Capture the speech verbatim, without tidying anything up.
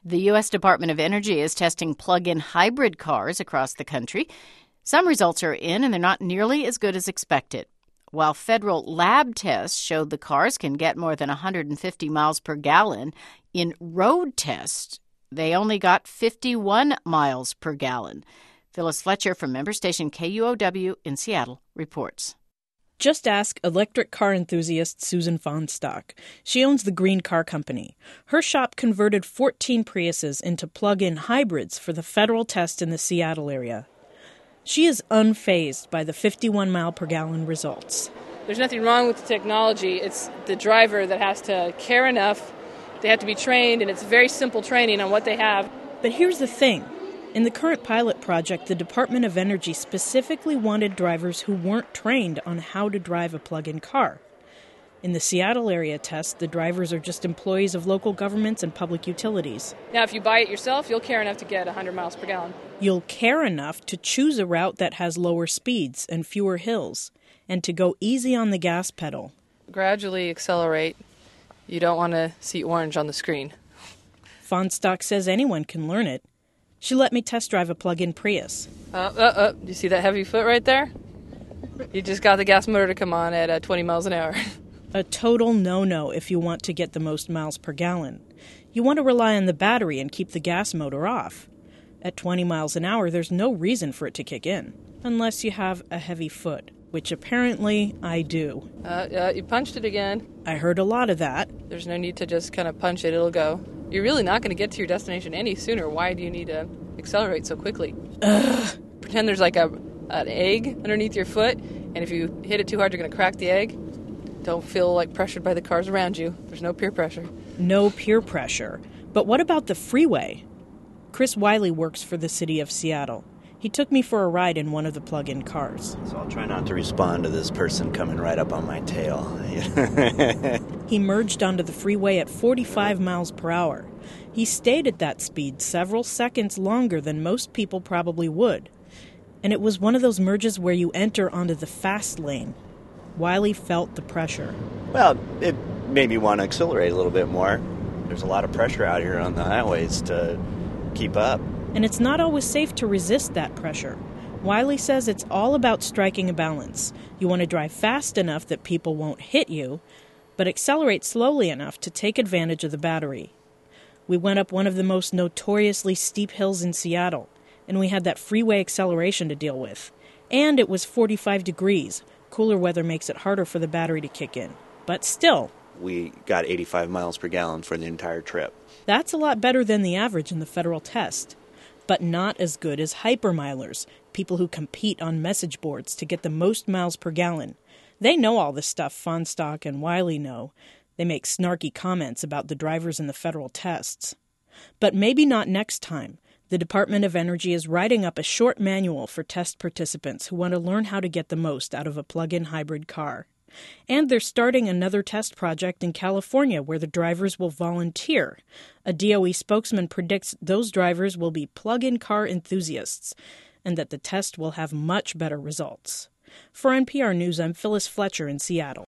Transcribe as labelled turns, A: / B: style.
A: The U S Department of Energy is testing plug-in hybrid cars across the country. Some results are in, and they're not nearly as good as expected. While federal lab tests showed the cars can get more than one hundred fifty miles per gallon, in road tests, they only got fifty-one miles per gallon. Phyllis Fletcher from member station K U O W in Seattle reports.
B: Just ask electric car enthusiast Susan Fonstock. She owns the Green Car Company. Her shop converted fourteen Priuses into plug-in hybrids for the federal test in the Seattle area. She is unfazed by the fifty-one mile per gallon results.
C: There's nothing wrong with the technology. It's the driver that has to care enough. They have to be trained, and it's very simple training on what they have.
B: But here's the thing. In the current pilot project, the Department of Energy specifically wanted drivers who weren't trained on how to drive a plug-in car. In the Seattle area test, the drivers are just employees of local governments and public utilities.
C: Now, if you buy it yourself, you'll care enough to get one hundred miles per gallon.
B: You'll care enough to choose a route that has lower speeds and fewer hills, and to go easy on the gas pedal.
C: Gradually accelerate. You don't want to see orange on the screen.
B: Fonstock says anyone can learn it. She let me test drive a plug-in Prius.
C: Uh, uh, uh, do you see that heavy foot right there? You just got the gas motor to come on at uh, twenty miles an hour.
B: A total no-no if you want to get the most miles per gallon. You want to rely on the battery and keep the gas motor off. At twenty miles an hour, there's no reason for it to kick in, unless you have a heavy foot, which apparently I do.
C: Uh, uh, you punched it again.
B: I heard a lot of that.
C: There's no need to just kind of punch it, it'll go. You're really not going to get to your destination any sooner. Why do you need to accelerate so quickly?
B: Ugh.
C: Pretend there's like a an egg underneath your foot, and if you hit it too hard, you're going to crack the egg. Don't feel like pressured by the cars around you. There's no peer pressure.
B: No peer pressure. But what about the freeway? Chris Wiley works for the city of Seattle. He took me for a ride in one of the plug-in cars.
D: So I'll try not to respond to this person coming right up on my tail.
B: He merged onto the freeway at forty-five miles per hour. He stayed at that speed several seconds longer than most people probably would. And it was one of those merges where you enter onto the fast lane. Wiley felt the pressure.
D: Well, it made me want to accelerate a little bit more. There's a lot of pressure out here on the highways to keep up.
B: And it's not always safe to resist that pressure. Wiley says it's all about striking a balance. You want to drive fast enough that people won't hit you, but accelerate slowly enough to take advantage of the battery. We went up one of the most notoriously steep hills in Seattle, and we had that freeway acceleration to deal with. And it was forty-five degrees. Cooler weather makes it harder for the battery to kick in. But still,
D: we got eighty-five miles per gallon for the entire trip.
B: That's a lot better than the average in the federal test. But not as good as hypermilers, people who compete on message boards to get the most miles per gallon. They know all the stuff Fonstock and Wiley know. They make snarky comments about the drivers in the federal tests. But maybe not next time. The Department of Energy is writing up a short manual for test participants who want to learn how to get the most out of a plug-in hybrid car. And they're starting another test project in California where the drivers will volunteer. A D O E spokesman predicts those drivers will be plug-in car enthusiasts and that the test will have much better results. For N P R News, I'm Phyllis Fletcher in Seattle.